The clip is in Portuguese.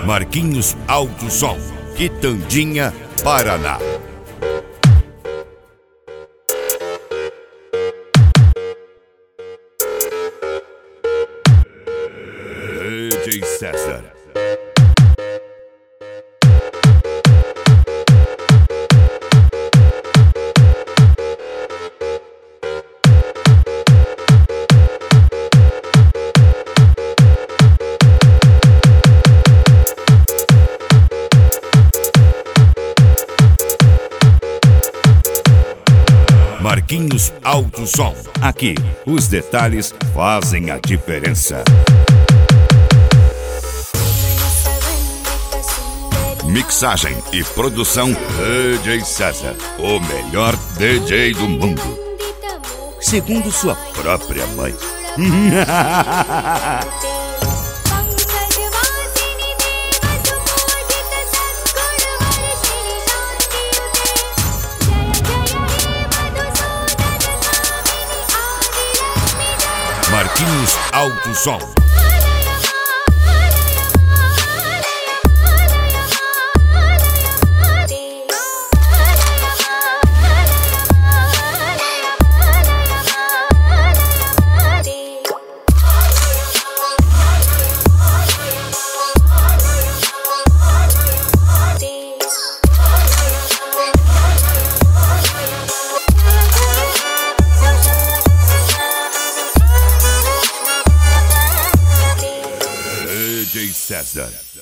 Marquinhos Alto Som, Quitandinha, Paraná. DJ César. Marquinhos Alto Som. Aqui, os detalhes fazem a diferença. Mixagem e produção DJ César, o melhor DJ do mundo, segundo sua própria mãe. Marquinhos Alto Som. DJ César.